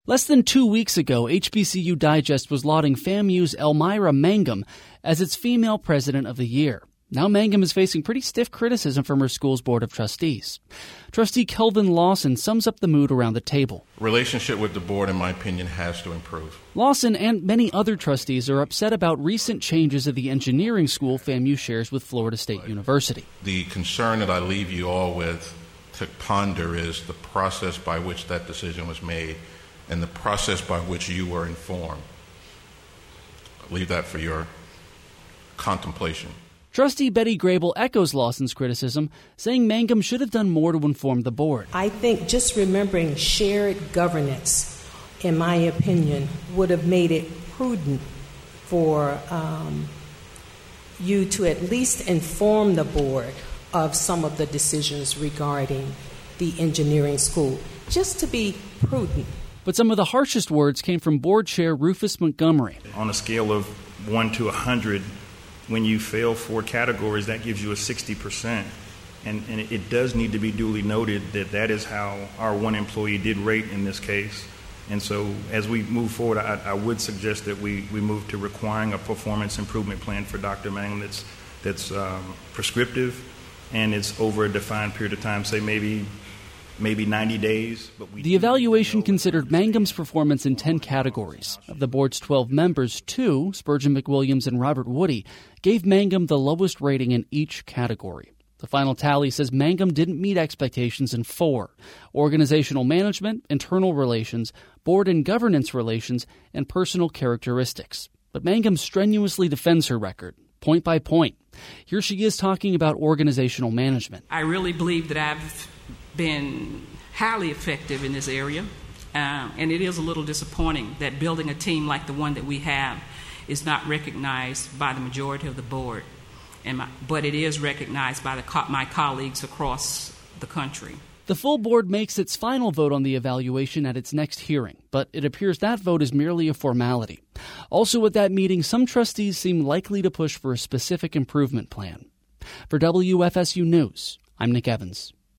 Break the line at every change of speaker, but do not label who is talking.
Less than 2 weeks ago, HBCU Digest was lauding FAMU's Elmira Mangum as its Female President of the Year. Now Mangum is facing pretty stiff criticism from her school's Board of Trustees. Trustee Kelvin Lawson sums up the mood around the table.
Relationship with the board, in my opinion, has to improve.
Lawson and many other trustees are upset about recent changes at the engineering school FAMU shares with Florida State University.
The concern that I leave you all with to ponder is the process by which that decision was made and the process by which you were informed. I'll leave that for your contemplation.
Trustee Betty Grable echoes Lawson's criticism, saying Mangum should have done more to inform the board.
I think just remembering shared governance, in my opinion, would have made it prudent for you to at least inform the board of some of the decisions regarding the engineering school, just to be prudent.
But some of the harshest words came from board chair Rufus Montgomery.
On a scale of 1 to 100, when you fail 4 categories, that gives you a 60%. And it does need to be duly noted that that is how our one employee did rate in this case. And so as we move forward, I would suggest that we move to requiring a performance improvement plan for Dr. Mangum that's prescriptive and it's over a defined period of time, say maybe 90 days. But
the evaluation considered Mangum's performance in 10 categories. Of the board's 12 members, 2, Spurgeon McWilliams and Robert Woody, gave Mangum the lowest rating in each category. The final tally says Mangum didn't meet expectations in 4: organizational management, internal relations, board and governance relations, and personal characteristics. But Mangum strenuously defends her record, point by point. Here she is talking about organizational management.
I really believe that I've been highly effective in this area, and it is a little disappointing that building a team like the one that we have is not recognized by the majority of the board, but it is recognized by my colleagues across the country.
The full board makes its final vote on the evaluation at its next hearing, but it appears that vote is merely a formality. Also at that meeting, some trustees seem likely to push for a specific improvement plan. For WFSU News, I'm Nick Evans.